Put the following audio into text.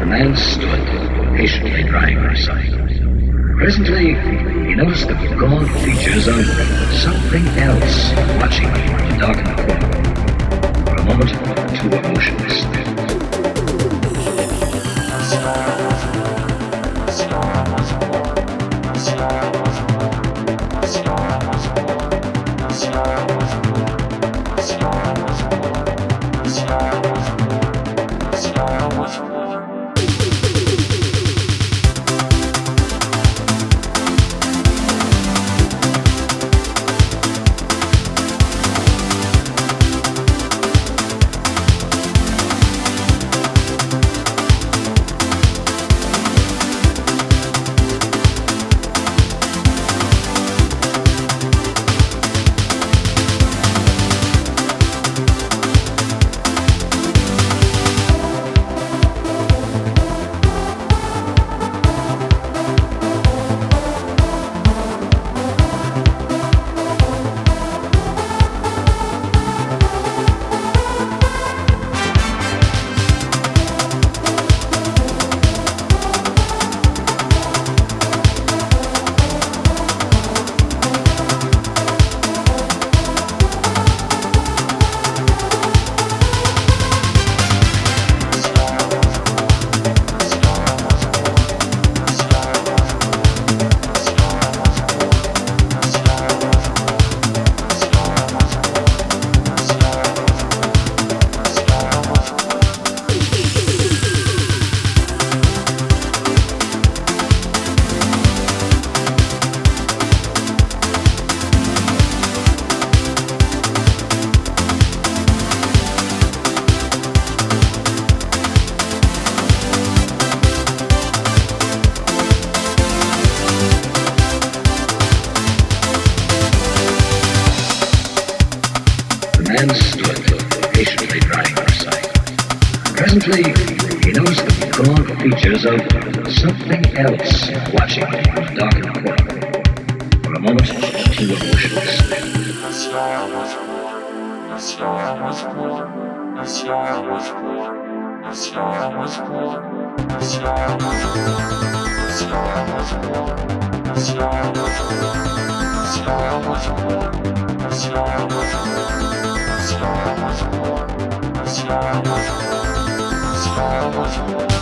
man stood, patiently drying her sight. Presently, he noticed the gaunt features of something else watching him in the darkened corner. For a moment, the two were motionless. The man stood, patiently drying her sight. Presently, he noticed the gaunt features of something else watching him in the darkened corner. For a moment, the two were motionless. The sky was blue. The sky was blue. The sky was blue. The sky was blue. The sky was blue. The sky was blue. The sky was blue. The sky was blue. The sky was blue. The sky was blue. The sky was blue. The sky was blue.